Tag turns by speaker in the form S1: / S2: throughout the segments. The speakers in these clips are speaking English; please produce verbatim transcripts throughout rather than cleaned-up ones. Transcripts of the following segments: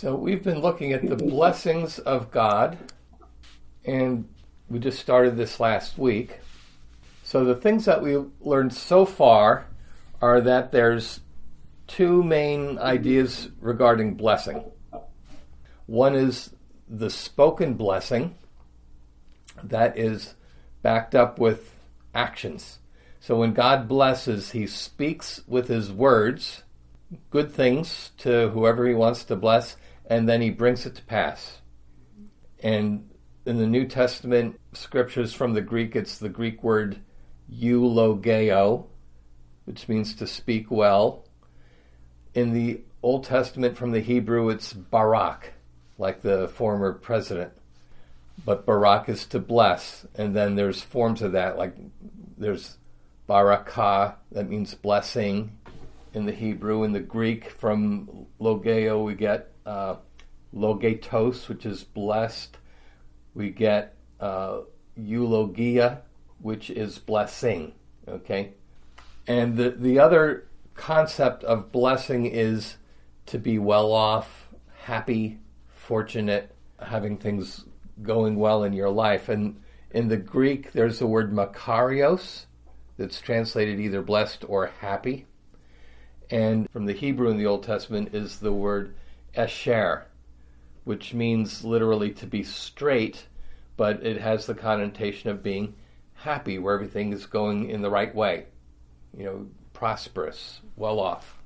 S1: So we've been looking at the blessings of God, and we just started this last week. So the things that we learned so far are that there's two main ideas regarding blessing. One is the spoken blessing that is backed up with actions. So when God blesses, he speaks with his words good things to whoever he wants to bless, and then he brings it to pass. And in the New Testament scriptures from the Greek, it's the Greek word eulogeo, which means to speak well. In the Old Testament from the Hebrew, it's barak, like the former president. But barak is to bless, and then there's forms of that, like there's barakah, that means blessing in the Hebrew. In the Greek, from logeo, we get uh, logetos, which is blessed. We get uh, eulogia, which is blessing, okay? And the, the other concept of blessing is to be well off, happy, fortunate, having things going well in your life. And in the Greek, there's the word makarios, that's translated either blessed or happy. And from the Hebrew in the Old Testament is the word esher, which means literally to be straight, but it has the connotation of being happy, where everything is going in the right way, you know, prosperous, well off.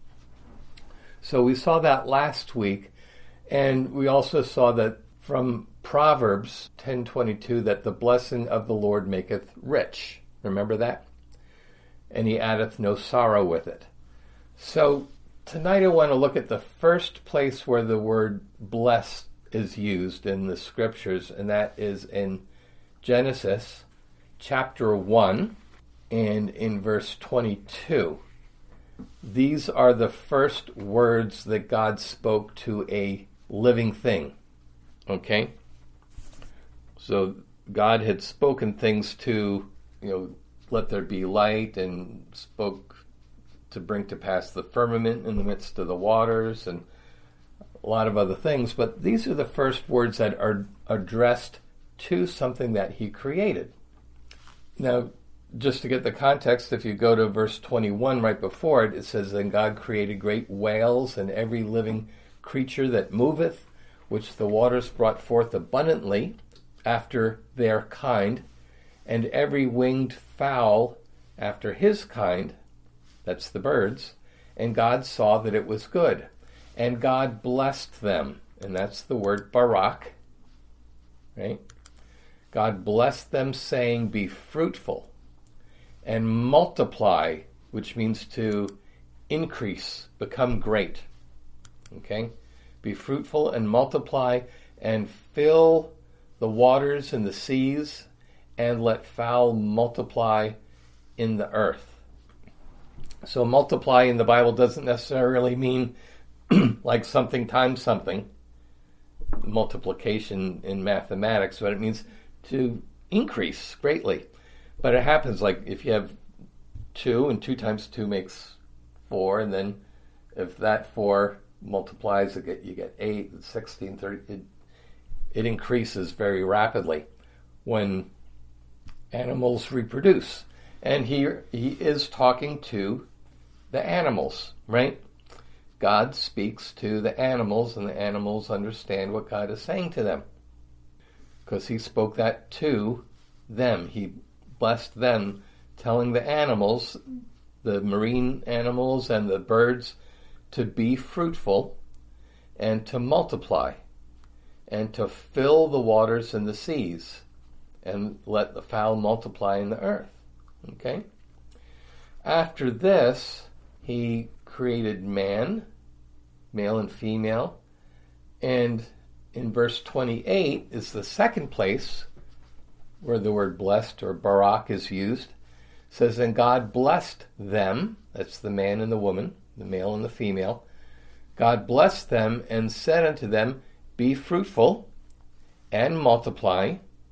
S1: So we saw that last week, and we also saw that from Proverbs ten twenty-two that the blessing of the Lord maketh rich. Remember that? And he addeth no sorrow with it. So tonight I want to look at the first place where the word blessed is used in the scriptures, and that is in Genesis chapter one and in verse twenty-two. These are the first words that God spoke to a living thing. Okay? So God had spoken things to, you know, let there be light, and spoke to bring to pass the firmament in the midst of the waters, and a lot of other things. But these are the first words that are addressed to something that he created. Now, just to get the context, if you go to verse twenty-one right before it, it says, Then God created great whales and every living creature that moveth, which the waters brought forth abundantly after their kind, and every winged fowl after his kind, that's the birds, and God saw that it was good. And God blessed them, and that's the word barak, right? God blessed them, saying, Be fruitful and multiply, which means to increase, become great, okay? Be fruitful and multiply, and fill the waters and the seas, and let fowl multiply in the earth. So multiply in the Bible doesn't necessarily mean like something times something, multiplication in mathematics, but it means to increase greatly. But it happens like if you have two, and two times two makes four, and then if that four multiplies, you get, you get eight, sixteen, thirty, it, it increases very rapidly when animals reproduce. And here he is talking to the animals, right? God speaks to the animals, and the animals understand what God is saying to them, because he spoke that to them. He blessed them, telling the animals, the marine animals and the birds, to be fruitful and to multiply and to fill the waters and the seas, and let the fowl multiply in the earth. Okay? After this, he created man, male and female, and in verse twenty-eight is the second place where the word blessed or barak is used. It says, And God blessed them, that's the man and the woman, the male and the female. God blessed them and said unto them, Be fruitful and multiply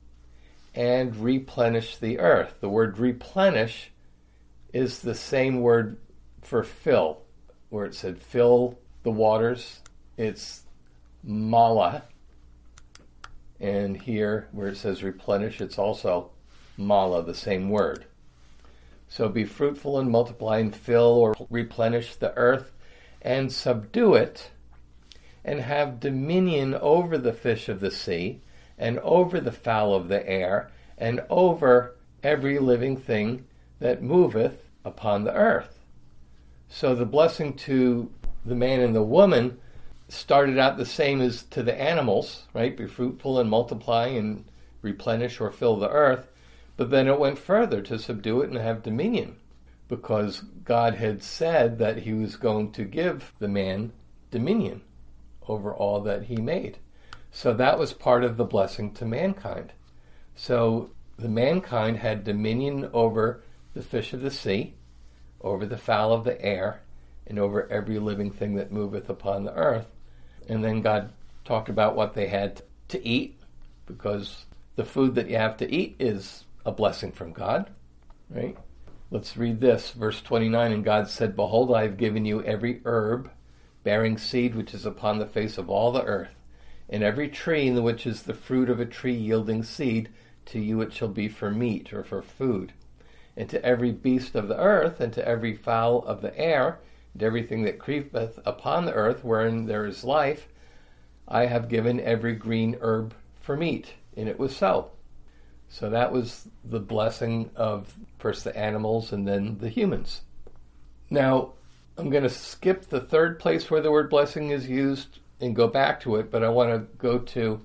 S1: and replenish the earth. The word replenish is the same word for fill, where it said fill the waters. It's mala. And here, where it says replenish, it's also mala, the same word. So be fruitful and multiply and fill or replenish the earth and subdue it, and have dominion over the fish of the sea, and over the fowl of the air, and over every living thing that moveth upon the earth. So the blessing to the man and the woman started out the same as to the animals, right? Be fruitful and multiply and replenish or fill the earth. But then it went further to subdue it and have dominion, because God had said that he was going to give the man dominion over all that he made. So that was part of the blessing to mankind. So the mankind had dominion over the fish of the sea, over the fowl of the air, and over every living thing that moveth upon the earth. And then God talked about what they had to eat, because the food that you have to eat is a blessing from God, right? Let's read this, verse twenty-nine. And God said, Behold, I have given you every herb bearing seed which is upon the face of all the earth, and every tree in which is the fruit of a tree yielding seed, to you it shall be for meat or for food. And to every beast of the earth, and to every fowl of the air, and everything that creepeth upon the earth, wherein there is life, I have given every green herb for meat. And it was so. So that was the blessing of first the animals and then the humans. Now, I'm going to skip the third place where the word blessing is used and go back to it, but I want to go to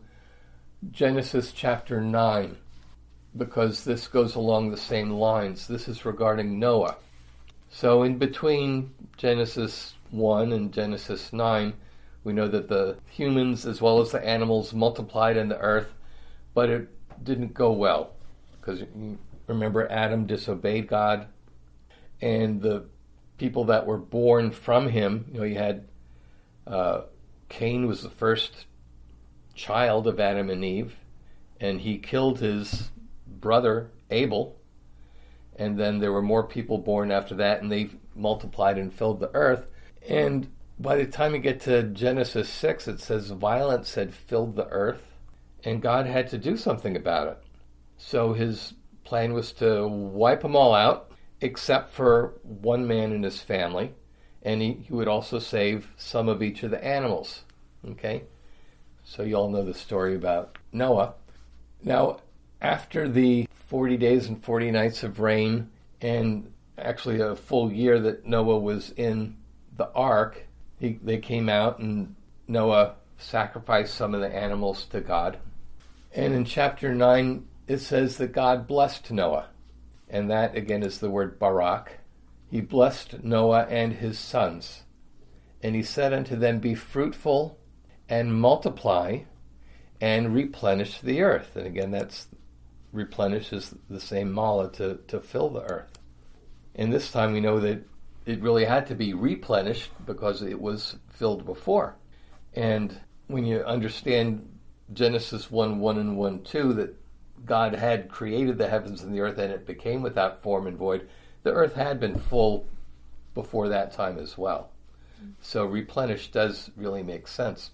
S1: Genesis chapter nine, because this goes along the same lines. This is regarding Noah. So in between Genesis one and Genesis nine, we know that the humans as well as the animals multiplied in the earth, but it didn't go well, because you remember Adam disobeyed God, and the people that were born from him, you know, you had uh, Cain was the first child of Adam and Eve, and he killed his brother Abel, and then there were more people born after that, and they multiplied and filled the earth. And by the time you get to Genesis six, it says violence had filled the earth, and God had to do something about it. So his plan was to wipe them all out, except for one man and his family, and he, he would also save some of each of the animals. Okay? So you all know the story about Noah. Now, after the forty days and forty nights of rain, and actually a full year that Noah was in the ark, he, they came out and Noah sacrificed some of the animals to God. And in chapter nine, it says that God blessed Noah. And that, again, is the word barak. He blessed Noah and his sons. And he said unto them, Be fruitful and multiply and replenish the earth. And again, that's replenish is the same mala, to, to fill the earth. And this time we know that it really had to be replenished because it was filled before. And when you understand Genesis one one and one two, that God had created the heavens and the earth and it became without form and void, the earth had been full before that time as well. So replenish does really make sense.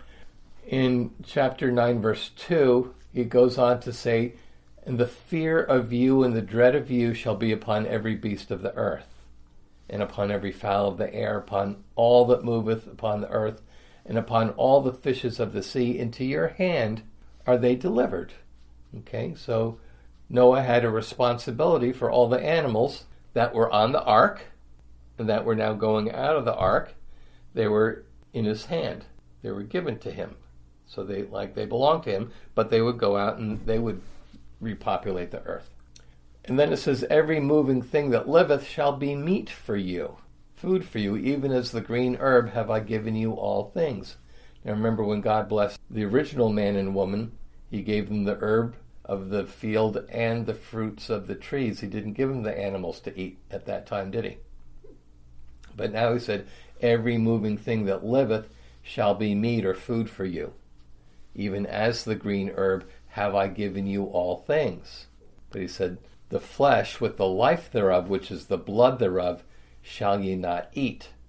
S1: In chapter nine, verse two, it goes on to say, And the fear of you and the dread of you shall be upon every beast of the earth, and upon every fowl of the air, upon all that moveth upon the earth, and upon all the fishes of the sea. Into your hand are they delivered. Okay, so Noah had a responsibility for all the animals that were on the ark and that were now going out of the ark. They were in his hand. They were given to him. So they like they belonged to him, but they would go out and they would repopulate the earth. And then it says, Every moving thing that liveth shall be meat for you, food for you, even as the green herb have I given you all things. Now remember, when God blessed the original man and woman, he gave them the herb of the field and the fruits of the trees. He didn't give them the animals to eat at that time, did he? But now he said, Every moving thing that liveth shall be meat or food for you. Even as the green herb have I given you all things. But he said, The flesh with the life thereof, which is the blood thereof, shall ye not eat.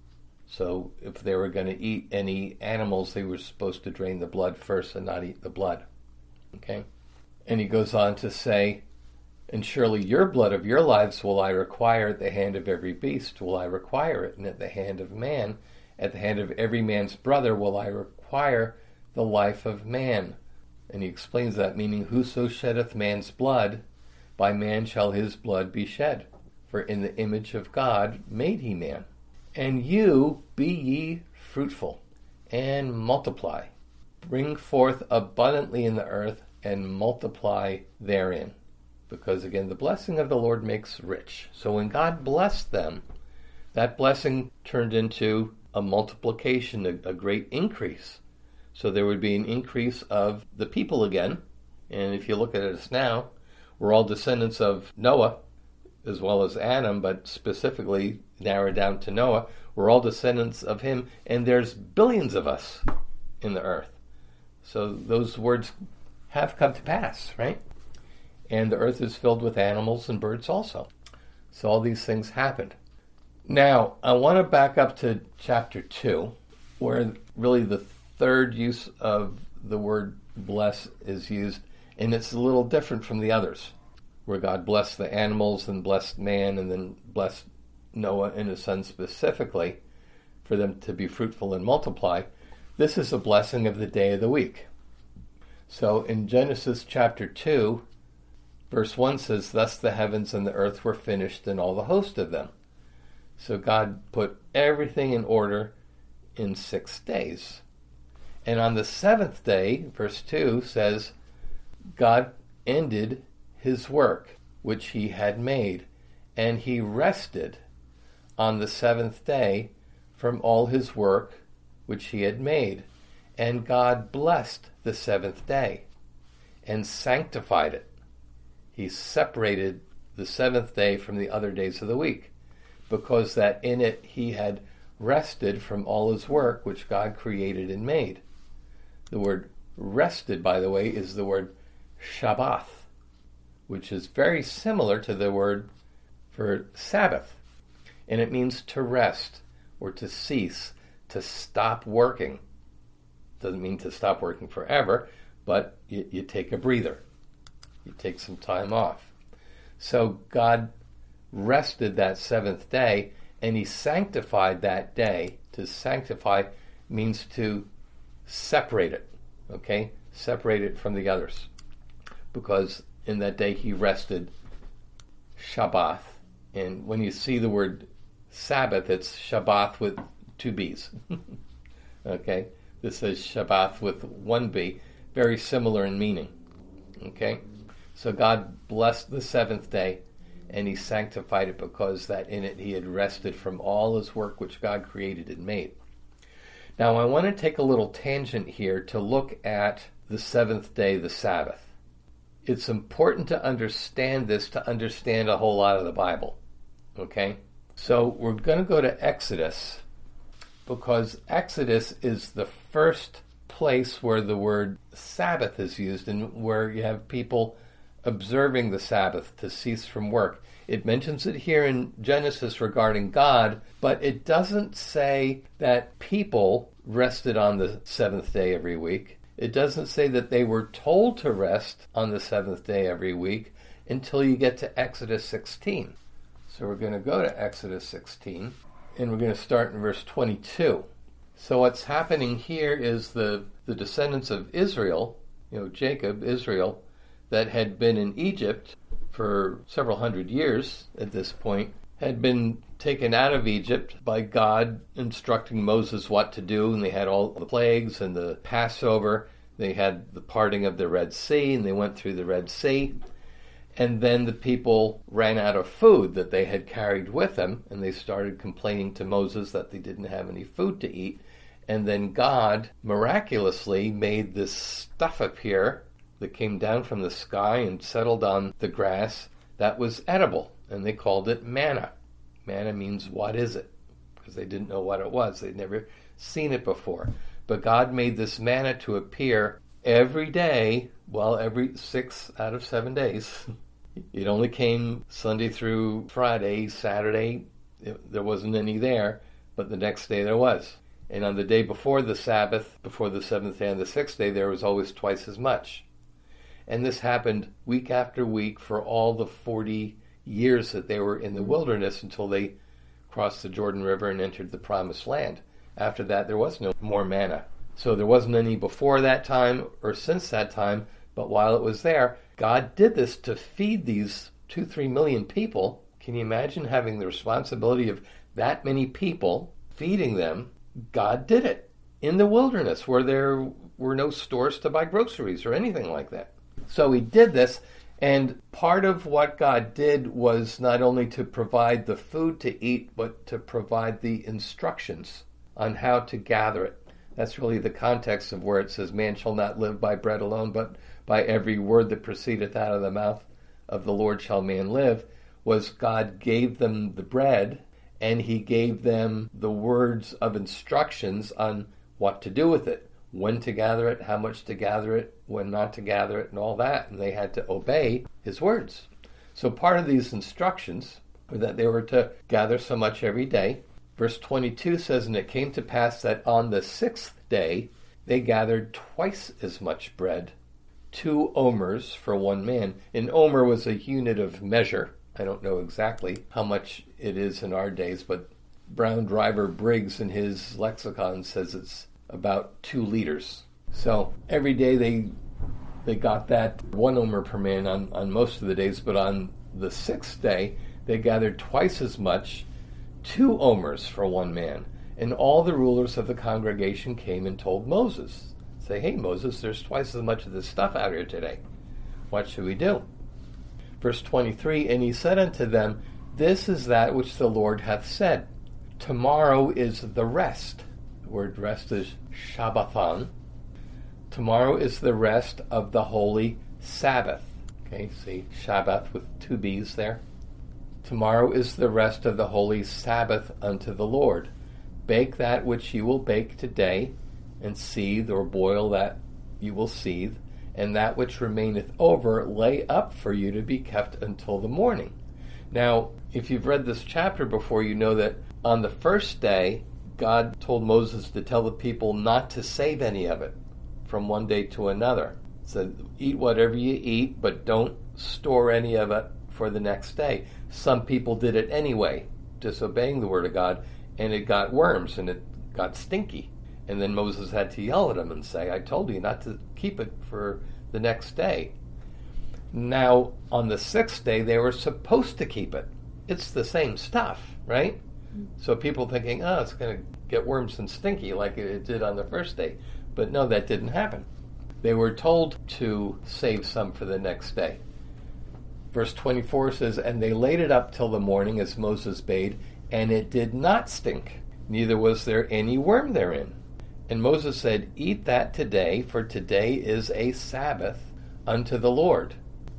S1: So if they were going to eat any animals, they were supposed to drain the blood first and not eat the blood. Okay? And he goes on to say, and surely your blood of your lives will I require at the hand of every beast, will I require it, and at the hand of man, at the hand of every man's brother will I require the life of man. And he explains that, meaning, whoso sheddeth man's blood, by man shall his blood be shed. For in the image of God made he man. And you be ye fruitful, and multiply. Bring forth abundantly in the earth, and multiply therein. Because, again, the blessing of the Lord makes rich. So when God blessed them, that blessing turned into a multiplication, a, a great increase. So there would be an increase of the people again. And if you look at us now, we're all descendants of Noah, as well as Adam, but specifically narrowed down to Noah. We're all descendants of him, and there's billions of us in the earth. So those words have come to pass, right? And the earth is filled with animals and birds also. So all these things happened. Now, I want to back up to chapter two, where really the third use of the word bless is used, and it's a little different from the others, where God blessed the animals and blessed man and then blessed Noah and his son specifically for them to be fruitful and multiply. This is a blessing of the day of the week. So in Genesis chapter two, verse one says, thus the heavens and the earth were finished and all the host of them. So God put everything in order in six days. And on the seventh day, verse two says, God ended his work which he had made, and he rested on the seventh day from all his work which he had made. And God blessed the seventh day and sanctified it. He separated the seventh day from the other days of the week, because that in it he had rested from all his work which God created and made. The word rested, by the way, is the word Shabbath, which is very similar to the word for Sabbath. And it means to rest or to cease, to stop working. Doesn't mean to stop working forever, but you, you take a breather. You take some time off. So God rested that seventh day, and he sanctified that day. To sanctify means to separate it, okay? Separate it from the others. Because in that day he rested, Shabbath. And when you see the word Sabbath, it's Shabbath with two B's. Okay? This is Shabbath with one B. Very similar in meaning. Okay? So God blessed the seventh day, and he sanctified it, because that in it he had rested from all his work which God created and made. Now I want to take a little tangent here to look at the seventh day, the Sabbath. It's important to understand this to understand a whole lot of the Bible. Okay? So we're going to go to Exodus, because Exodus is the first place where the word Sabbath is used, and where you have people observing the Sabbath to cease from work. It mentions it here in Genesis regarding God, but it doesn't say that people rested on the seventh day every week. It doesn't say that they were told to rest on the seventh day every week until you get to Exodus sixteen. So we're going to go to Exodus sixteen, and we're going to start in verse twenty-two. So what's happening here is the, the descendants of Israel, you know, Jacob, Israel, that had been in Egypt for several hundred years at this point, had been taken out of Egypt by God instructing Moses what to do, and they had all the plagues and the Passover. They had the parting of the Red Sea, and they went through the Red Sea. And then the people ran out of food that they had carried with them, and they started complaining to Moses that they didn't have any food to eat. And then God miraculously made this stuff appear that came down from the sky and settled on the grass that was edible, and they called it manna. Manna means, what is it? Because they didn't know what it was. They'd never seen it before. But God made this manna to appear every day, well, every six out of seven days. It only came Sunday through Friday. Saturday, it, there wasn't any there. but the next day there was. And on the day before the Sabbath, before the seventh day and the sixth day, there was always twice as much. And this happened week after week for all the forty years that they were in the wilderness until they crossed the Jordan River and entered the Promised Land. After that, there was no more manna. So there wasn't any before that time or since that time, but while it was there, God did this to feed these two, three million people. Can you imagine having the responsibility of that many people, feeding them? God did it in the wilderness where there were no stores to buy groceries or anything like that. So he did this, and part of what God did was not only to provide the food to eat, but to provide the instructions on how to gather it. That's really the context of where it says, man shall not live by bread alone, but by every word that proceedeth out of the mouth of the Lord shall man live, was God gave them the bread, and he gave them the words of instructions on what to do with it, when to gather it, how much to gather it, when not to gather it, and all that. And they had to obey his words. So part of these instructions were that they were to gather so much every day. Verse twenty-two says, and it came to pass that on the sixth day they gathered twice as much bread, two omers for one man. An omer was a unit of measure. I don't know exactly how much it is in our days, but Brown Driver Briggs in his lexicon says it's about two liters. So every day they they got that one omer per man on, on most of the days, but on the sixth day they gathered twice as much, two omers for one man. And all the rulers of the congregation came and told Moses, say, hey Moses, there's twice as much of this stuff out here today. What should we do? Verse twenty-three, and he said unto them, this is that which the Lord hath said. Tomorrow is the rest. The word rest is Shabbathon. Tomorrow is the rest of the holy Sabbath. Okay, see, Shabbath with two B's there. Tomorrow is the rest of the holy Sabbath unto the Lord. Bake that which you will bake today, and seethe or boil that you will seethe, and that which remaineth over lay up for you to be kept until the morning. Now, if you've read this chapter before, you know that on the first day, God told Moses to tell the people not to save any of it from one day to another. So eat whatever you eat, but don't store any of it for the next day. Some people did it anyway, disobeying the word of God, and it got worms and it got stinky. And then Moses had to yell at them and say, I told you not to keep it for the next day. Now, on the sixth day, they were supposed to keep it. It's the same stuff, right? So people thinking, oh, it's going to get worms and stinky like it did on the first day. But no, that didn't happen. They were told to save some for the next day. Verse twenty-four says, and they laid it up till the morning as Moses bade, and it did not stink, neither was there any worm therein. And Moses said, eat that today, for today is a Sabbath unto the Lord.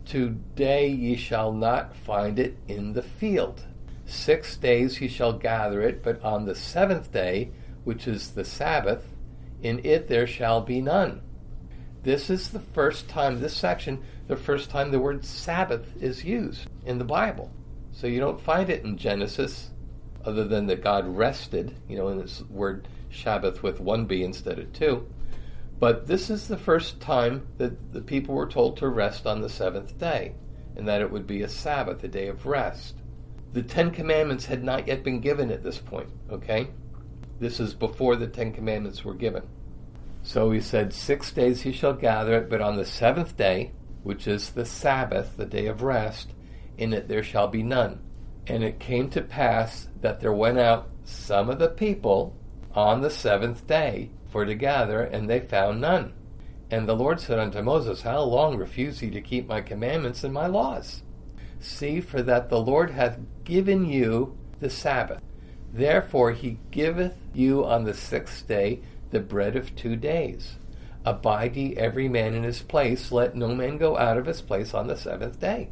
S1: Today ye shall not find it in the field. Six days ye shall gather it, but on the seventh day, which is the Sabbath, in it there shall be none. This is the first time, this section, the first time the word Sabbath is used in the Bible. So you don't find it in Genesis, other than that God rested, you know, in this word Shabbath with one B instead of two. But this is the first time that the people were told to rest on the seventh day, and that it would be a Sabbath, a day of rest. The Ten Commandments had not yet been given at this point, okay? This is before the Ten Commandments were given. So he said, six days he shall gather it, but on the seventh day, which is the Sabbath, the day of rest, in it there shall be none. And it came to pass that there went out some of the people on the seventh day for to gather, and they found none. And the Lord said unto Moses, how long refuse ye to keep my commandments and my laws? See, for that the Lord hath given you the Sabbath. Therefore he giveth you on the sixth day the bread of two days. Abide ye every man in his place, let no man go out of his place on the seventh day.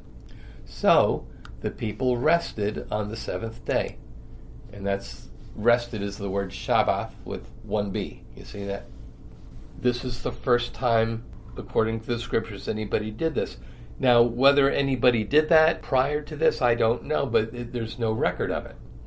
S1: So the people rested on the seventh day. And that's, rested is the word Shabbath with one B. You see that? This is the first time, according to the scriptures, anybody did this. Now, whether anybody did that prior to this, I don't know, but it, there's no record of it.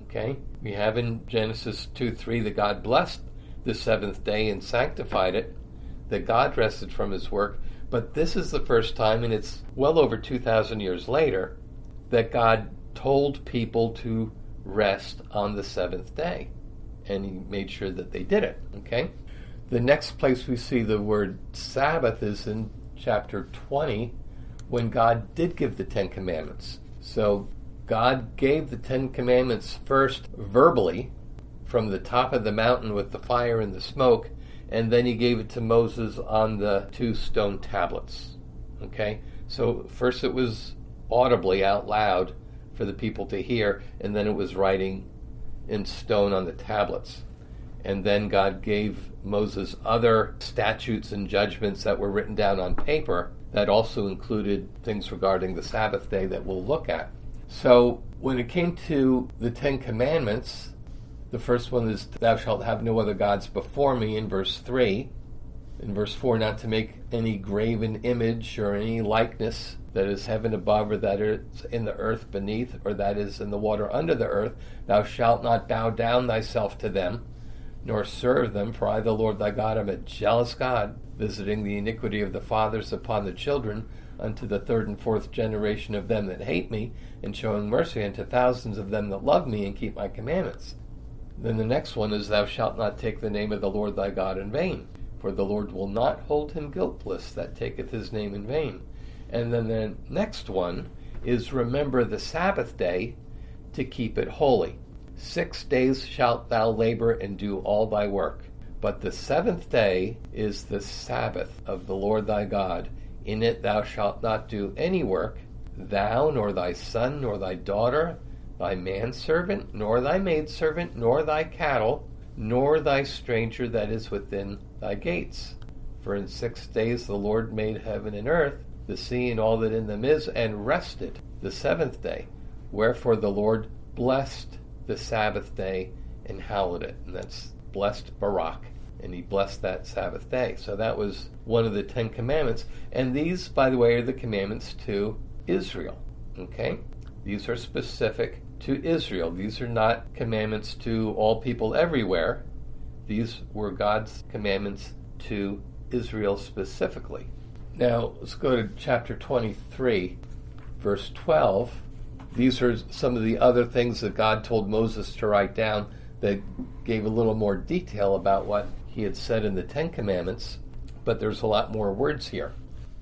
S1: Okay? We have in Genesis two three that God blessed the seventh day and sanctified it, that God rested from his work. But this is the first time, and it's well over two thousand years later, that God told people to rest on the seventh day. And he made sure that they did it. Okay? The next place we see the word Sabbath is in chapter twenty, when God did give the Ten Commandments. So God gave the Ten Commandments first verbally from the top of the mountain with the fire and the smoke, and then he gave it to Moses on the two stone tablets. Okay? So first it was audibly out loud for the people to hear, and then it was writing in stone on the tablets. And then God gave Moses other statutes and judgments that were written down on paper that also included things regarding the Sabbath day that we'll look at. So when it came to the Ten Commandments, the first one is, thou shalt have no other gods before me, in verse three. In verse four, not to make any graven image or any likeness that is heaven above, or that is in the earth beneath, or that is in the water under the earth. Thou shalt not bow down thyself to them, nor serve them, for I, the Lord thy God, am a jealous God, visiting the iniquity of the fathers upon the children, unto the third and fourth generation of them that hate me, and showing mercy unto thousands of them that love me and keep my commandments. Then the next one is, thou shalt not take the name of the Lord thy God in vain, for the Lord will not hold him guiltless that taketh his name in vain. And then the next one is, remember the Sabbath day to keep it holy. Six days shalt thou labor and do all thy work. But the seventh day is the Sabbath of the Lord thy God. In it thou shalt not do any work, thou, nor thy son, nor thy daughter, thy manservant, nor thy maidservant, nor thy cattle, nor thy stranger that is within thy gates. For in six days the Lord made heaven and earth, the sea and all that in them is, and rested the seventh day. Wherefore the Lord blessed the Sabbath day and hallowed it. And that's blessed Barak. And he blessed that Sabbath day. So that was one of the Ten Commandments. And these, by the way, are the commandments to Israel. Okay? These are specific to Israel. These are not commandments to all people everywhere. These were God's commandments to Israel specifically. Now, let's go to chapter twenty-three, verse twelve. These are some of the other things that God told Moses to write down that gave a little more detail about what he had said in the Ten Commandments, but there's a lot more words here.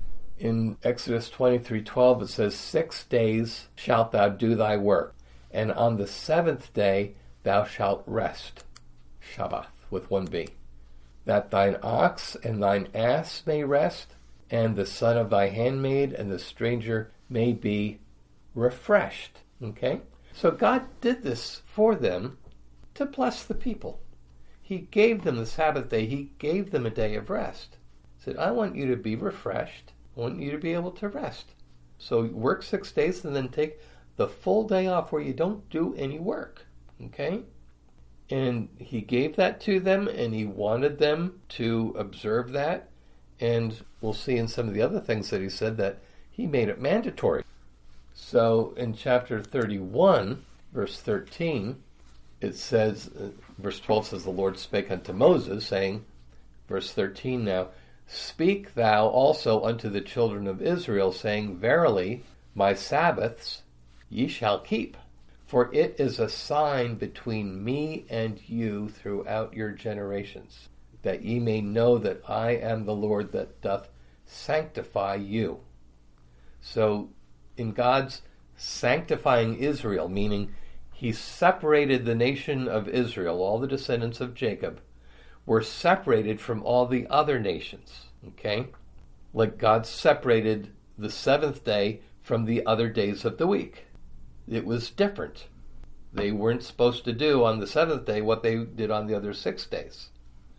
S1: In Exodus twenty-three twelve, it says, Six days shalt thou do thy work, and on the seventh day thou shalt rest. Shabbath, with one B. That thine ox and thine ass may rest, and the son of thy handmaid and the stranger may be refreshed. Okay? So God did this for them to bless the people. He gave them the Sabbath day. He gave them a day of rest. He said, I want you to be refreshed. I want you to be able to rest. So work six days and then take the full day off where you don't do any work. Okay? And he gave that to them, and he wanted them to observe that. And we'll see in some of the other things that he said that he made it mandatory. So in chapter thirty-one, verse thirteen, it says, uh, verse twelve says, the Lord spake unto Moses, saying, verse thirteen now, Speak thou also unto the children of Israel, saying, Verily, my Sabbaths ye shall keep, for it is a sign between me and you throughout your generations, that ye may know that I am the Lord that doth sanctify you. So, in God's sanctifying Israel, meaning he separated the nation of Israel, all the descendants of Jacob, were separated from all the other nations, okay? Like God separated the seventh day from the other days of the week. It was different. They weren't supposed to do on the seventh day what they did on the other six days.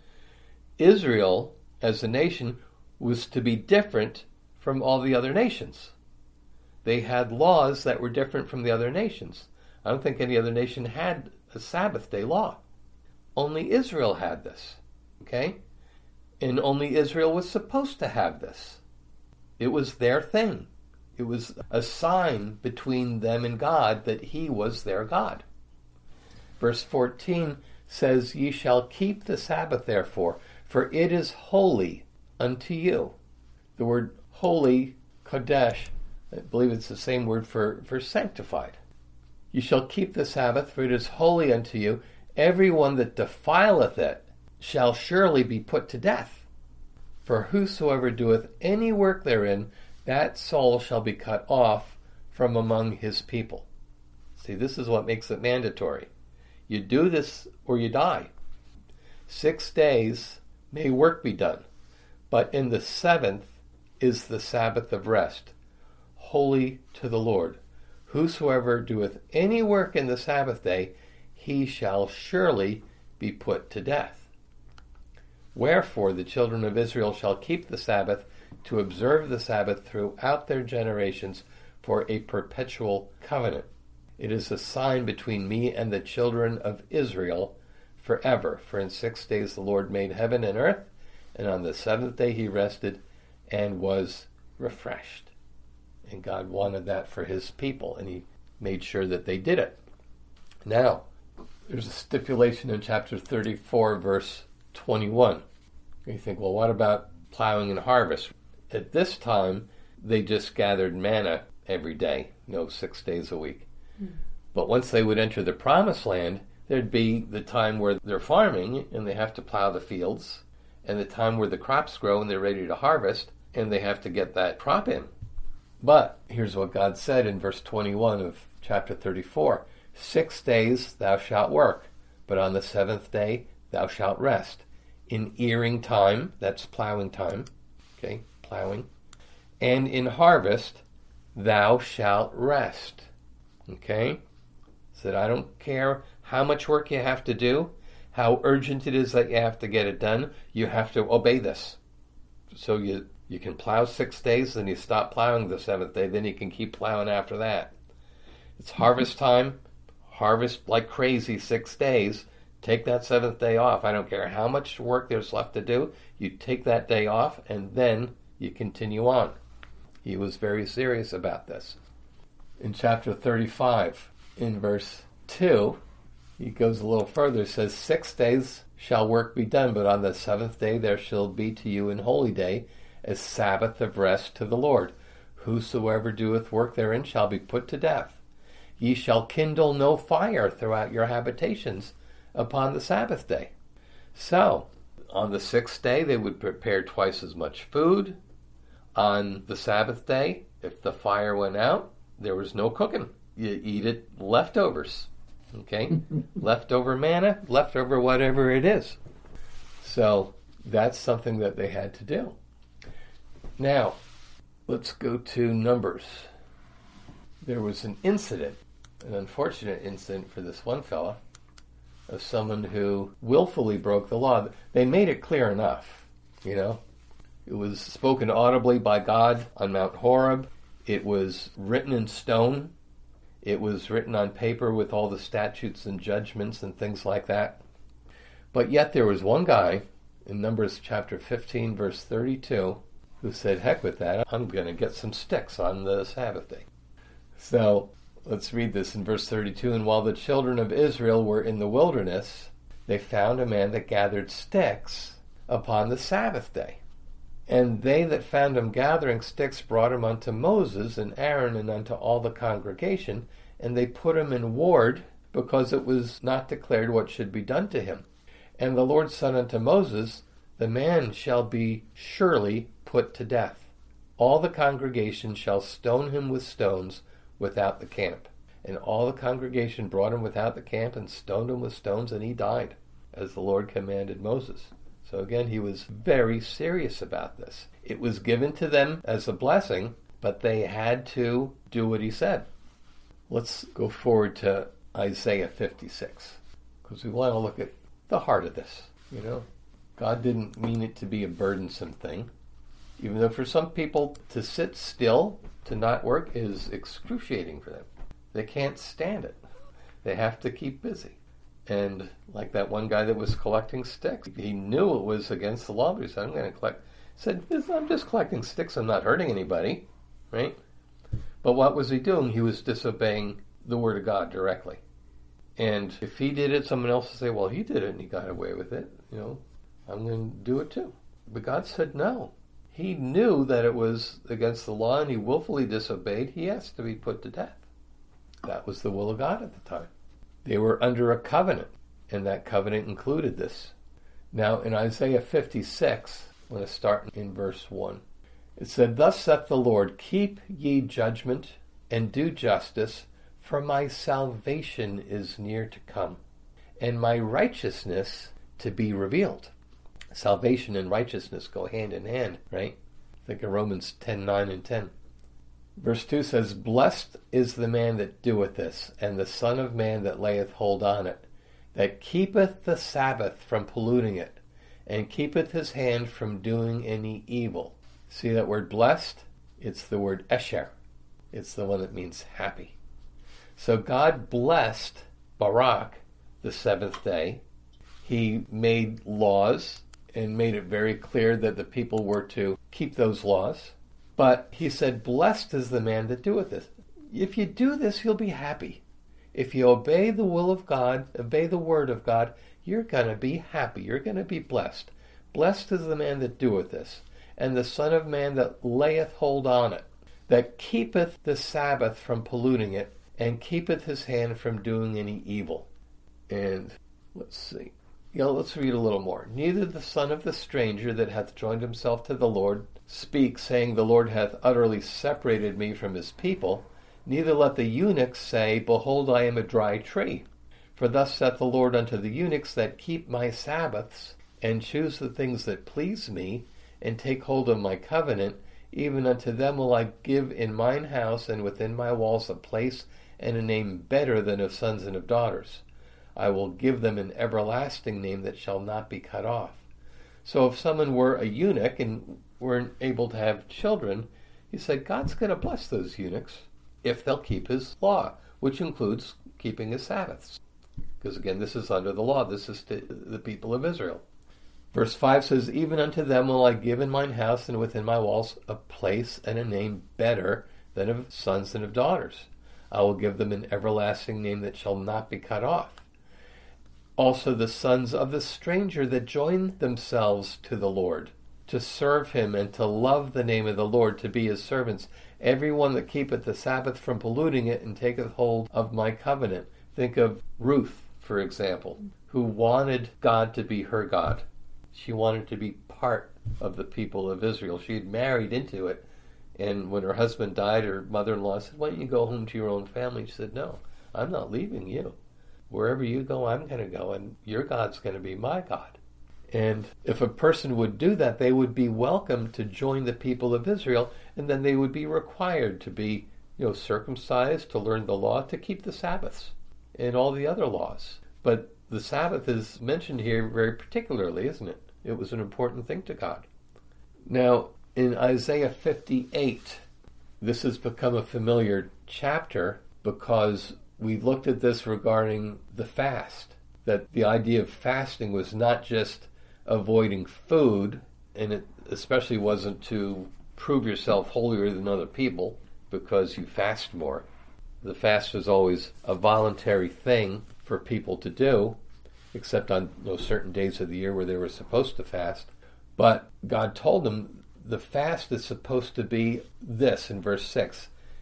S1: Israel, as a nation, was to be different from all the other nations. They had laws that were different from the other nations. I don't think any other nation had a Sabbath day law. Only Israel had this, okay? And only Israel was supposed to have this. It was their thing. It was a sign between them and God that he was their God. Verse fourteen says, Ye shall keep the Sabbath therefore, for it is holy unto you. The word holy, kodesh, I believe it's the same word for, for sanctified. You shall keep the Sabbath, for it is holy unto you. Every one that defileth it shall surely be put to death. For whosoever doeth any work therein, that soul shall be cut off from among his people. See, this is what makes it mandatory. You do this or you die. Six days may work be done, but in the seventh is the Sabbath of rest, holy to the Lord. Whosoever doeth any work in the Sabbath day, he shall surely be put to death. Wherefore the children of Israel shall keep the Sabbath, to observe the Sabbath throughout their generations for a perpetual covenant. It is a sign between me and the children of Israel forever. For in six days the Lord made heaven and earth, and on the seventh day he rested and was refreshed. And God wanted that for his people, and he made sure that they did it. Now, there's a stipulation in chapter thirty-four, verse twenty-one. You think, well, what about plowing and harvest? At this time, they just gathered manna every day, you know, six days a week. Mm. But once they would enter the promised land, there'd be the time where they're farming, and they have to plow the fields, and the time where the crops grow and they're ready to harvest, and they have to get that crop in. But here's what God said in verse twenty-one of chapter thirty-four. Six days thou shalt work, but on the seventh day thou shalt rest. In earing time, that's plowing time, okay, plowing, and in harvest thou shalt rest. Okay? Said, I don't care how much work you have to do, how urgent it is that you have to get it done, you have to obey this. So you You can plow six days, then you stop plowing the seventh day, then you can keep plowing after that. It's harvest time. Harvest like crazy six days. Take that seventh day off. I don't care how much work there's left to do. You take that day off, and then you continue on. He was very serious about this. In chapter thirty-five, in verse two, he goes a little further. It says, Six days shall work be done, but on the seventh day there shall be to you an holy day, a Sabbath of rest to the Lord. Whosoever doeth work therein shall be put to death. Ye shall kindle no fire throughout your habitations upon the Sabbath day. So, on the sixth day they would prepare twice as much food. On the Sabbath day, if the fire went out, there was no cooking. You eat it leftovers. Okay? Leftover manna, leftover whatever it is. So, that's something that they had to do. Now, let's go to Numbers. There was an incident, an unfortunate incident for this one fella, of someone who willfully broke the law. They made it clear enough, you know. It was spoken audibly by God on Mount Horeb. It was written in stone. It was written on paper with all the statutes and judgments and things like that. But yet there was one guy in Numbers chapter fifteen, verse thirty-two, who said, heck with that, I'm going to get some sticks on the Sabbath day. So, let's read this in verse thirty-two. And while the children of Israel were in the wilderness, they found a man that gathered sticks upon the Sabbath day. And they that found him gathering sticks brought him unto Moses and Aaron and unto all the congregation, and they put him in ward, because it was not declared what should be done to him. And the Lord said unto Moses, The man shall be surely put to death. All the congregation shall stone him with stones without the camp. And all the congregation brought him without the camp and stoned him with stones, and he died, as the Lord commanded Moses. So again, he was very serious about this. It was given to them as a blessing, but they had to do what he said. Let's go forward to Isaiah fifty-six, because we want to look at the heart of this. You know, God didn't mean it to be a burdensome thing, even though for some people to sit still, to not work, is excruciating for them. They can't stand it. They have to keep busy. And like that one guy that was collecting sticks, he knew it was against the law, but he said, I'm going to collect. He said, I'm just collecting sticks, I'm not hurting anybody, right? But what was he doing? He was disobeying the Word of God directly. And if he did it, someone else will say, well, he did it and he got away with it. You know, I'm going to do it too. But God said no. He knew that it was against the law and he willfully disobeyed. He has to be put to death. That was the will of God at the time. They were under a covenant, and that covenant included this. Now, in Isaiah fifty-six, I'm going to start in verse one. It said, Thus saith the Lord, Keep ye judgment and do justice, for my salvation is near to come, and my righteousness to be revealed. Salvation and righteousness go hand in hand, right? Think of Romans ten, nine and ten. Verse two says, Blessed is the man that doeth this, and the Son of Man that layeth hold on it, that keepeth the Sabbath from polluting it, and keepeth his hand from doing any evil. See that word blessed? It's the word esher. It's the one that means happy. So God blessed Barak the seventh day. He made laws and made it very clear that the people were to keep those laws. But he said, Blessed is the man that doeth this. If you do this, you'll be happy. If you obey the will of God, obey the word of God, you're going to be happy. You're going to be blessed. Blessed is the man that doeth this, and the Son of Man that layeth hold on it, that keepeth the Sabbath from polluting it, and keepeth his hand from doing any evil. And let's see. You know, let's read a little more. Neither the son of the stranger that hath joined himself to the Lord speak, saying, The Lord hath utterly separated me from his people. Neither let the eunuchs say, Behold, I am a dry tree. For thus saith the Lord unto the eunuchs that keep my Sabbaths, and choose the things that please me, and take hold of my covenant, even unto them will I give in mine house and within my walls a place and a name better than of sons and of daughters. I will give them an everlasting name that shall not be cut off. So if someone were a eunuch and weren't able to have children, he said God's going to bless those eunuchs if they'll keep his law, which includes keeping his Sabbaths. Because again, this is under the law. This is to the people of Israel. Verse five says, Even unto them will I give in mine house and within my walls a place and a name better than of sons and of daughters. I will give them an everlasting name that shall not be cut off. Also the sons of the stranger that join themselves to the Lord, to serve him and to love the name of the Lord, to be his servants. Every one that keepeth the Sabbath from polluting it and taketh hold of my covenant. Think of Ruth, for example, who wanted God to be her God. She wanted to be part of the people of Israel. She had married into it. And when her husband died, her mother-in-law said, Why don't you go home to your own family? She said, No, I'm not leaving you. Wherever you go, I'm going to go, and your God's going to be my God. And if a person would do that, they would be welcome to join the people of Israel, and then they would be required to be, you know, circumcised, to learn the law, to keep the Sabbaths and all the other laws. But the Sabbath is mentioned here very particularly, isn't it? It was an important thing to God. Now, in Isaiah fifty-eight, this has become a familiar chapter because we looked at this regarding the fast, that the idea of fasting was not just avoiding food, and it especially wasn't to prove yourself holier than other people because you fast more. The fast was always a voluntary thing for people to do, except on you know, certain days of the year where they were supposed to fast. But God told them the fast is supposed to be this in verse six.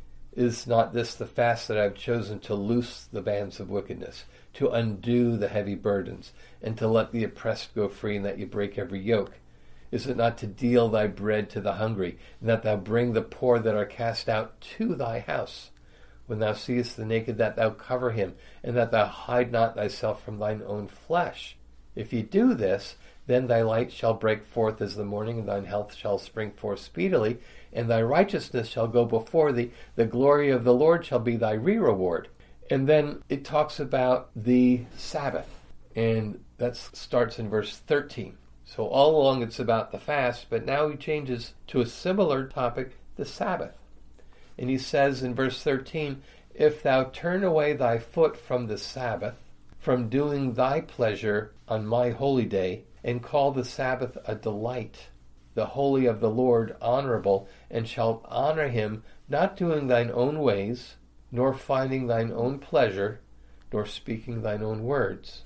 S1: Is not this the fast that I have chosen to loose the bands of wickedness, to undo the heavy burdens, and to let the oppressed go free, and that you break every yoke? Is it not to deal thy bread to the hungry, and that thou bring the poor that are cast out to thy house? When thou seest the naked, that thou cover him, and that thou hide not thyself from thine own flesh. If ye do this, then thy light shall break forth as the morning, and thine health shall spring forth speedily, and thy righteousness shall go before thee. The glory of the Lord shall be thy re-reward. And then it talks about the Sabbath, and that starts in verse thirteen. So all along it's about the fast, but now he changes to a similar topic, the Sabbath. And he says in verse thirteen, If thou turn away thy foot from the Sabbath, from doing thy pleasure on my holy day, and call the Sabbath a delight, the holy of the Lord honorable, and shalt honor him, not doing thine own ways, nor finding thine own pleasure, nor speaking thine own words.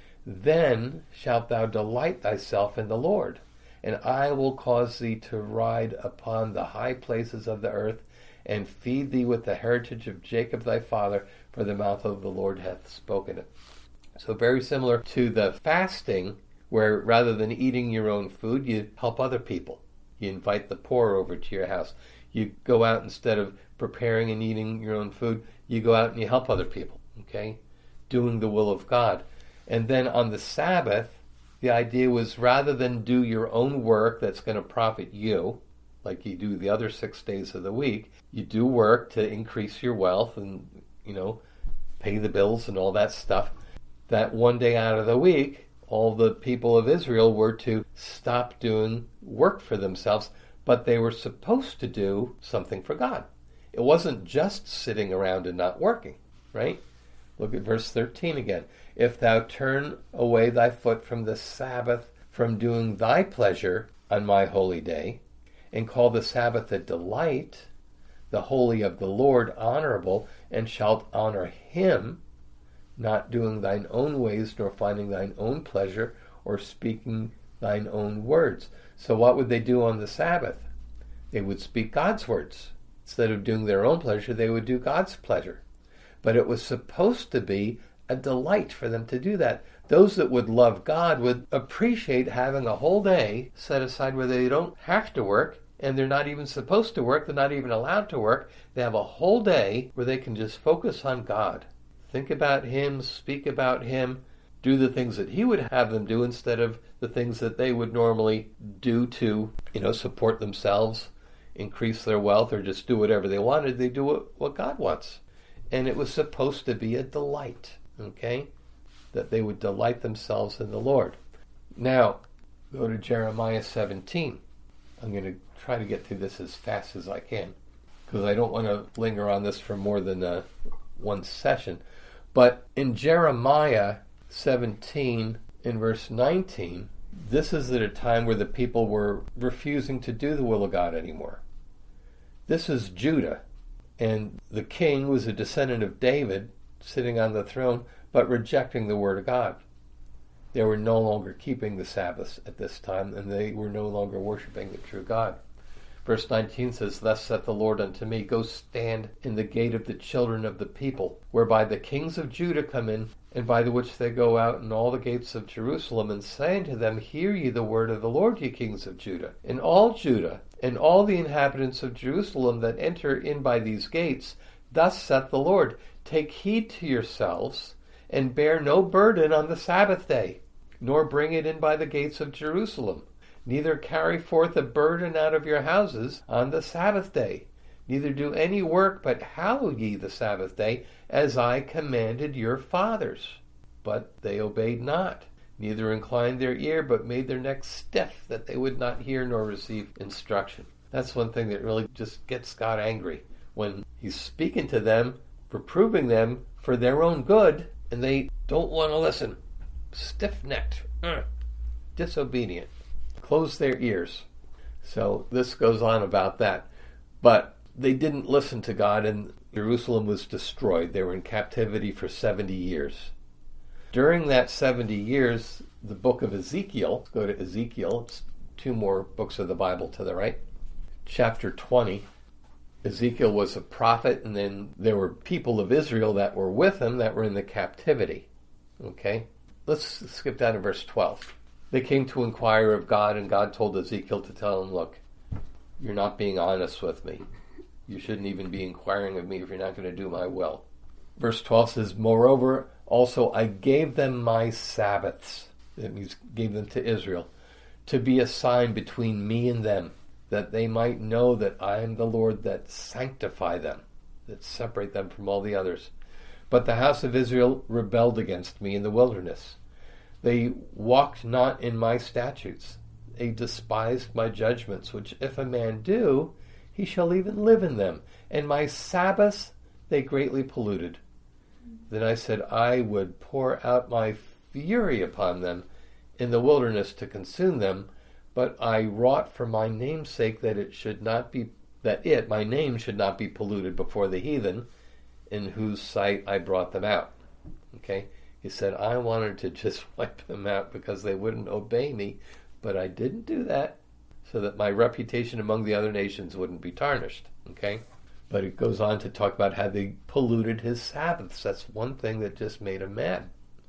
S1: Then shalt thou delight thyself in the Lord, and I will cause thee to ride upon the high places of the earth, and feed thee with the heritage of Jacob thy father, for the mouth of the Lord hath spoken it. So very similar to the fasting, where rather than eating your own food, you help other people. You invite the poor over to your house. You go out, instead of preparing and eating your own food, you go out and you help other people, okay? Doing the will of God. And then on the Sabbath, the idea was, rather than do your own work that's going to profit you, like you do the other six days of the week, you do work to increase your wealth and, you know, pay the bills and all that stuff. That one day out of the week, all the people of Israel were to stop doing work for themselves, but they were supposed to do something for God. It wasn't just sitting around and not working, right? Look at verse thirteen again. If thou turn away thy foot from the Sabbath, from doing thy pleasure on my holy day, and call the Sabbath a delight, the holy of the Lord honorable, and shalt honor him, not doing thine own ways, nor finding thine own pleasure, or speaking thine own words. So what would they do on the Sabbath? They would speak God's words. Instead of doing their own pleasure, they would do God's pleasure. But it was supposed to be a delight for them to do that. Those that would love God would appreciate having a whole day set aside where they don't have to work, and they're not even supposed to work, they're not even allowed to work. They have a whole day where they can just focus on God. Think about him, speak about him, do the things that he would have them do instead of the things that they would normally do to, you know, support themselves, increase their wealth, or just do whatever they wanted. They do what, what God wants. And it was supposed to be a delight, okay? That they would delight themselves in the Lord. Now, go to Jeremiah seventeen. I'm going to try to get through this as fast as I can, because I don't want to linger on this for more than uh, one session. But in Jeremiah seventeen, in verse nineteen, this is at a time where the people were refusing to do the will of God anymore. This is Judah, and the king was a descendant of David, sitting on the throne, but rejecting the word of God. They were no longer keeping the Sabbaths at this time, and they were no longer worshiping the true God. Verse nineteen says, Thus saith the Lord unto me, Go stand in the gate of the children of the people, whereby the kings of Judah come in, and by the which they go out, in all the gates of Jerusalem, and say unto them, Hear ye the word of the Lord, ye kings of Judah. And all Judah, and all the inhabitants of Jerusalem that enter in by these gates, Thus saith the Lord, Take heed to yourselves, and bear no burden on the Sabbath day, nor bring it in by the gates of Jerusalem. Neither carry forth a burden out of your houses on the Sabbath day. Neither do any work, but hallow ye the Sabbath day, as I commanded your fathers. But they obeyed not, neither inclined their ear, but made their necks stiff, that they would not hear nor receive instruction. That's one thing that really just gets God angry, when he's speaking to them, reproving them for their own good, and they don't want to listen. Stiff-necked, uh, disobedient. Close their ears. So this goes on about that. But they didn't listen to God, and Jerusalem was destroyed. They were in captivity for seventy years. During that seventy years, the book of Ezekiel, let's go to Ezekiel, it's two more books of the Bible to the right, chapter twenty. Ezekiel was a prophet, and then there were people of Israel that were with him that were in the captivity. Okay? Let's skip down to verse twelve. They came to inquire of God, and God told Ezekiel to tell them, look, you're not being honest with me. You shouldn't even be inquiring of me if you're not going to do my will. Verse twelve says, Moreover, also I gave them my Sabbaths, that means gave them to Israel, to be a sign between me and them, that they might know that I am the Lord that sanctify them, that separate them from all the others. But the house of Israel rebelled against me in the wilderness. They walked not in my statutes. They despised my judgments, which if a man do, he shall even live in them. And my Sabbaths they greatly polluted. Then I said, I would pour out my fury upon them in the wilderness to consume them, but I wrought for my name's sake that it should not be, that it, my name, should not be polluted before the heathen, in whose sight I brought them out. Okay? He said, I wanted to just wipe them out because they wouldn't obey me, but I didn't do that so that my reputation among the other nations wouldn't be tarnished. Okay? But it goes on to talk about how they polluted his Sabbaths. That's one thing that just made him mad.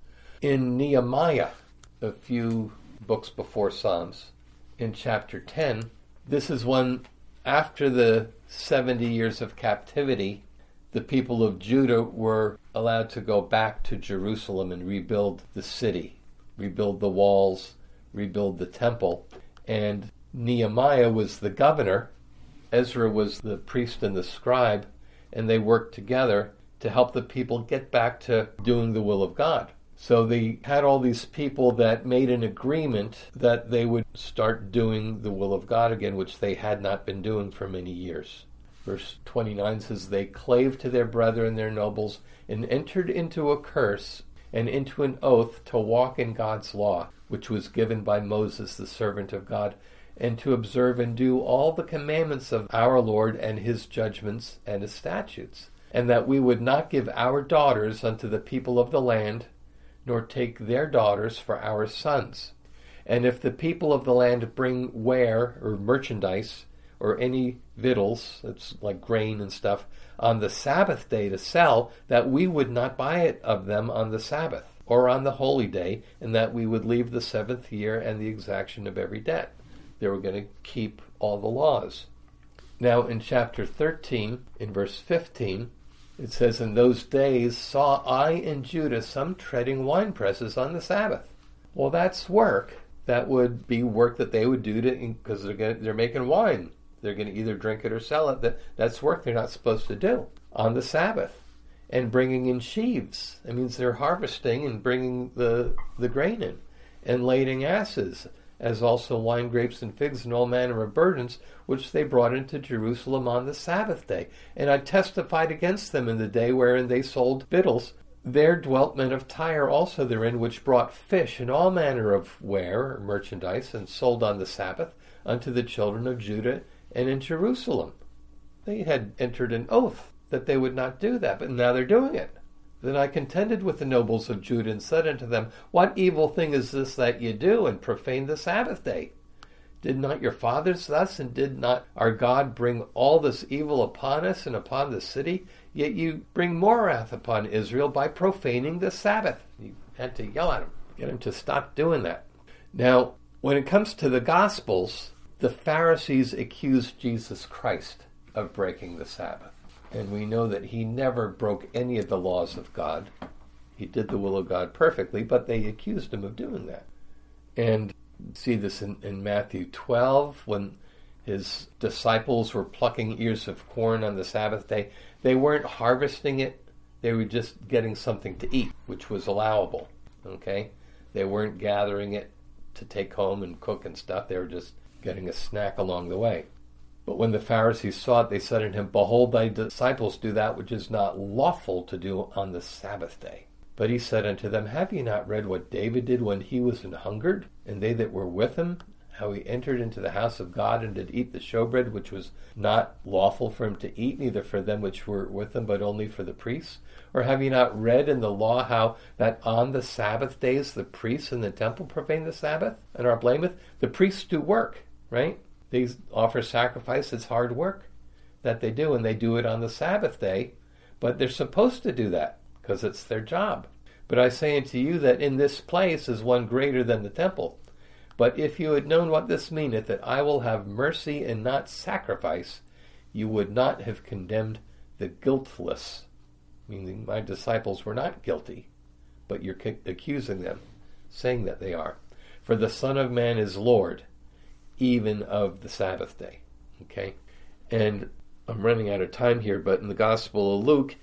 S1: In Nehemiah, a few books before Psalms, in chapter ten, this is one after the seventy years of captivity, the people of Judah were allowed to go back to Jerusalem and rebuild the city, rebuild the walls, rebuild the temple. And Nehemiah was the governor, Ezra was the priest and the scribe, and they worked together to help the people get back to doing the will of God. So they had all these people that made an agreement that they would start doing the will of God again, which they had not been doing for many years. Verse twenty-nine says, they clave to their brethren, their nobles, and entered into a curse and into an oath to walk in God's law, which was given by Moses, the servant of God, and to observe and do all the commandments of our Lord and his judgments and his statutes, and that we would not give our daughters unto the people of the land, nor take their daughters for our sons. And if the people of the land bring ware or merchandise or any victuals, it's like grain and stuff, on the Sabbath day to sell, that we would not buy it of them on the Sabbath or on the holy day, and that we would leave the seventh year and the exaction of every debt. They were going to keep all the laws. Now in chapter thirteen, in verse fifteen, it says, in those days saw I in Judah some treading wine presses on the Sabbath. Well, that's work. That would be work that they would do to, because they're gonna, they're making wine. They're going to either drink it or sell it. That, that's work they're not supposed to do on the Sabbath. And bringing in sheaves. That means they're harvesting and bringing the, the grain in. And lading asses, as also wine, grapes, and figs, and all manner of burdens, which they brought into Jerusalem on the Sabbath day. And I testified against them in the day wherein they sold victuals. There dwelt men of Tyre also therein, which brought fish and all manner of ware, or merchandise, and sold on the Sabbath unto the children of Judah and in Jerusalem. They had entered an oath that they would not do that, but now they're doing it. Then I contended with the nobles of Judah and said unto them, what evil thing is this that ye do, and profane the Sabbath day? Did not your fathers thus, and did not our God bring all this evil upon us and upon the city? Yet you bring more wrath upon Israel by profaning the Sabbath. You had to yell at him, get him to stop doing that. Now, when it comes to the Gospels, the Pharisees accused Jesus Christ of breaking the Sabbath. And we know that he never broke any of the laws of God. He did the will of God perfectly, but they accused him of doing that. And see this in, in Matthew twelve, when his disciples were plucking ears of corn on the Sabbath day. They weren't harvesting it. They were just getting something to eat, which was allowable. Okay? They weren't gathering it to take home and cook and stuff. They were just getting a snack along the way. But when the Pharisees saw it, they said unto him, behold, thy disciples do that which is not lawful to do on the Sabbath day. But he said unto them, have ye not read what David did when he was an hungered, and they that were with him, how he entered into the house of God, and did eat the showbread, which was not lawful for him to eat, neither for them which were with him, but only for the priests? Or have ye not read in the law how that on the Sabbath days the priests in the temple profane the Sabbath, and are blameth? The priests do work, right? They offer sacrifice. It's hard work that they do, and they do it on the Sabbath day, but they're supposed to do that because it's their job. But I say unto you that in this place is one greater than the temple. But if you had known what this meaneth, that I will have mercy and not sacrifice, you would not have condemned the guiltless. Meaning my disciples were not guilty, but you're accusing them, saying that they are. For the Son of Man is Lord, even of the Sabbath day. Okay? And I'm running out of time here, but in the Gospel of Luke,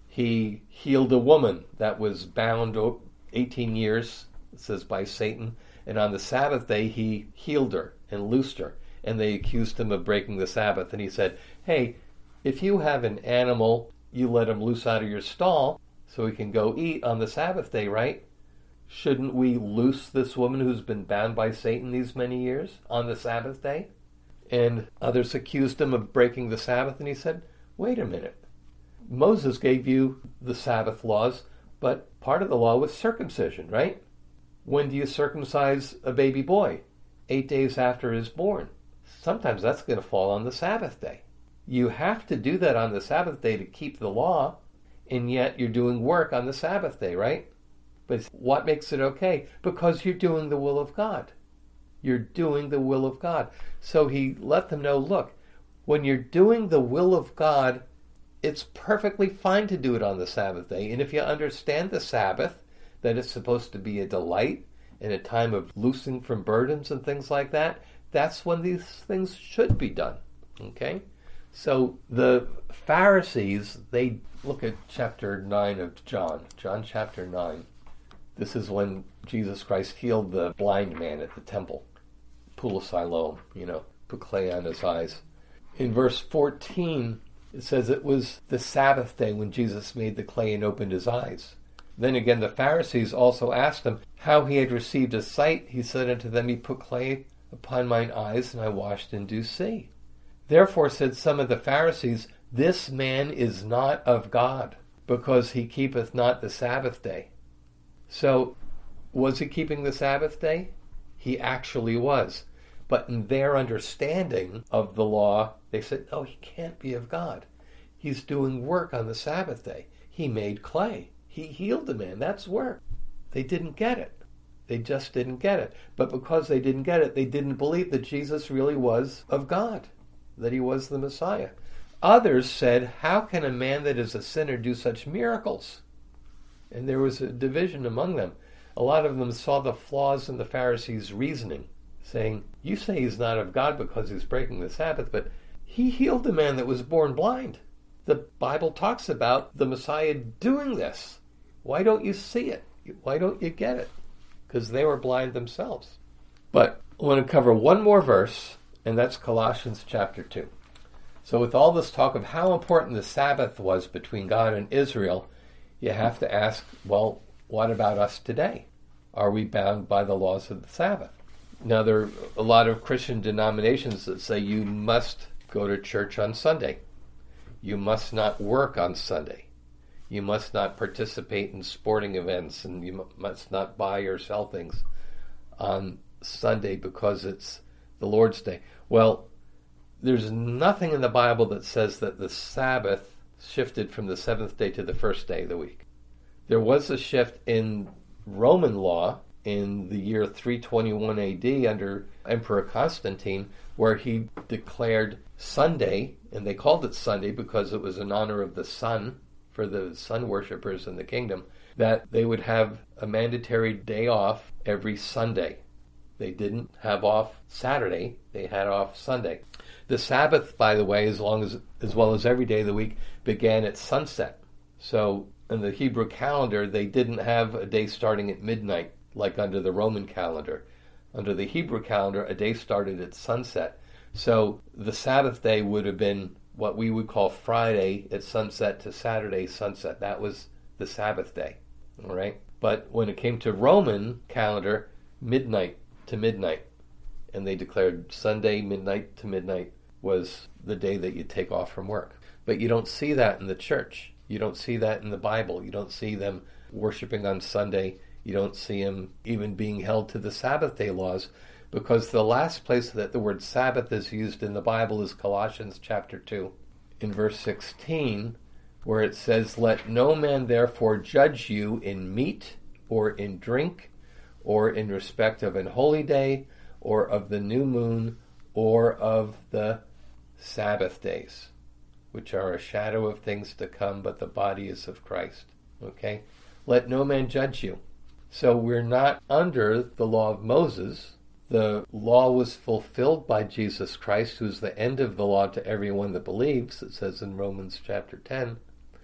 S1: he healed a woman that was bound eighteen years, it says, by Satan. And on the Sabbath day, he healed her and loosed her. And they accused him of breaking the Sabbath. And he said, hey, if you have an animal, you let him loose out of your stall so he can go eat on the Sabbath day, right? Shouldn't we loose this woman who's been bound by Satan these many years on the Sabbath day? And others accused him of breaking the Sabbath. And he said, wait a minute. Moses gave you the Sabbath laws, But part of the law was circumcision, right? When do you circumcise a baby boy? Eight days after he is born. Sometimes that's going to fall on the Sabbath day. You have to do that on the Sabbath day to keep the law, and yet you're doing work on the Sabbath day, right? But what makes it okay? Because you're doing the will of God. You're doing the will of God. So he let them know, look, when you're doing the will of God, it's perfectly fine to do it on the Sabbath day. And if you understand the Sabbath, that it's supposed to be a delight and a time of loosing from burdens and things like that, that's when these things should be done. Okay? So the Pharisees, they look at chapter nine of John, John chapter nine. This is when Jesus Christ healed the blind man at the temple, pool of Siloam, you know, put clay on his eyes. In verse fourteen, it says it was the Sabbath day when Jesus made the clay and opened his eyes. Then again, the Pharisees also asked him how he had received his sight. He said unto them, he put clay upon mine eyes, and I washed and do see. Therefore said some of the Pharisees, this man is not of God, because he keepeth not the Sabbath day. So, was he keeping the Sabbath day? He actually was. But in their understanding of the law, they said, no, he can't be of God. He's doing work on the Sabbath day. He made clay. He healed the man. That's work. They didn't get it. They just didn't get it. But because they didn't get it, they didn't believe that Jesus really was of God, that he was the Messiah. Others said, how can a man that is a sinner do such miracles? And there was a division among them. A lot of them saw the flaws in the Pharisees' reasoning, saying, you say he's not of God because he's breaking the Sabbath, but he healed a man that was born blind. The Bible talks about the Messiah doing this. Why don't you see it? Why don't you get it? Because they were blind themselves. But I want to cover one more verse, and that's Colossians chapter two. So with all this talk of how important the Sabbath was between God and Israel, you have to ask, well, what about us today? Are we bound by the laws of the Sabbath? Now, there are a lot of Christian denominations that say you must go to church on Sunday. You must not work on Sunday. You must not participate in sporting events, and you must not buy or sell things on Sunday because it's the Lord's Day. Well, there's nothing in the Bible that says that the Sabbath shifted from the seventh day to the first day of the week. There was a shift in Roman law in the year three twenty-one A D under Emperor Constantine, where he declared Sunday, and they called it Sunday because it was in honor of the sun, for the sun worshippers in the kingdom, that they would have a mandatory day off every Sunday. They didn't have off Saturday, they had off Sunday. The Sabbath, by the way, as long as as well as every day of the week, began at sunset. So in the Hebrew calendar, they didn't have a day starting at midnight, like under the Roman calendar. Under the Hebrew calendar, a day started at sunset. So the Sabbath day would have been what we would call Friday at sunset to Saturday sunset. That was the Sabbath day, all right? But when it came to Roman calendar, midnight to midnight. And they declared Sunday, midnight to midnight, was the day that you take off from work. But you don't see that in the church. You don't see that in the Bible. You don't see them worshiping on Sunday. You don't see them even being held to the Sabbath day laws, because the last place that the word Sabbath is used in the Bible is Colossians chapter two, in verse sixteen, where it says, let no man therefore judge you in meat or in drink or in respect of an holy day or of the new moon or of the Sabbath days, which are a shadow of things to come, but the body is of Christ. Okay? Let no man judge you. So we're not under the law of Moses. The law was fulfilled by Jesus Christ, who's the end of the law to everyone that believes, it says in Romans chapter ten.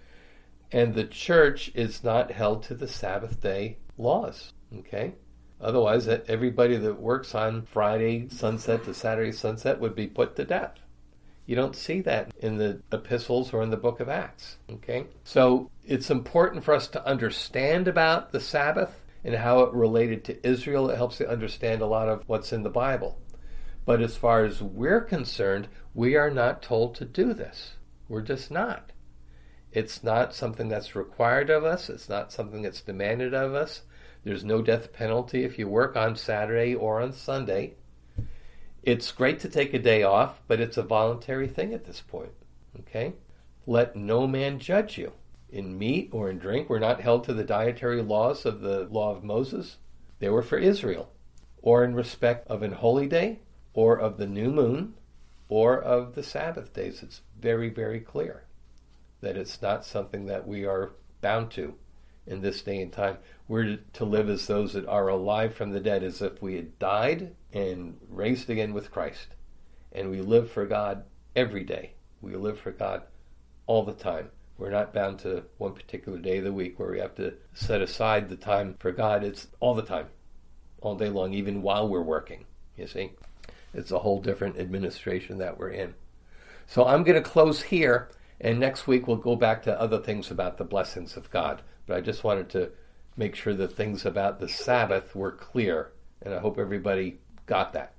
S1: And the church is not held to the Sabbath day laws. Okay? Otherwise, everybody that works on Friday sunset to Saturday sunset would be put to death. You don't see that in the epistles or in the book of Acts. Okay? So it's important for us to understand about the Sabbath and how it related to Israel. It helps you understand a lot of what's in the Bible. But as far as we're concerned, we are not told to do this. We're just not. It's not something that's required of us. It's not something that's demanded of us. There's no death penalty if you work on Saturday or on Sunday. It's great to take a day off, but it's a voluntary thing at this point. Okay? Let no man judge you. In meat or in drink, we're not held to the dietary laws of the law of Moses. They were for Israel. Or in respect of an holy day, or of the new moon, or of the Sabbath days. It's very, very clear that it's not something that we are bound to in this day and time. We're to live as those that are alive from the dead, as if we had died and raised again with Christ. And we live for God every day. We live for God all the time. We're not bound to one particular day of the week where we have to set aside the time for God. It's all the time, all day long, even while we're working. You see, it's a whole different administration that we're in. So I'm going to close here, and next week we'll go back to other things about the blessings of God. But I just wanted to make sure that things about the Sabbath were clear, and I hope everybody got that.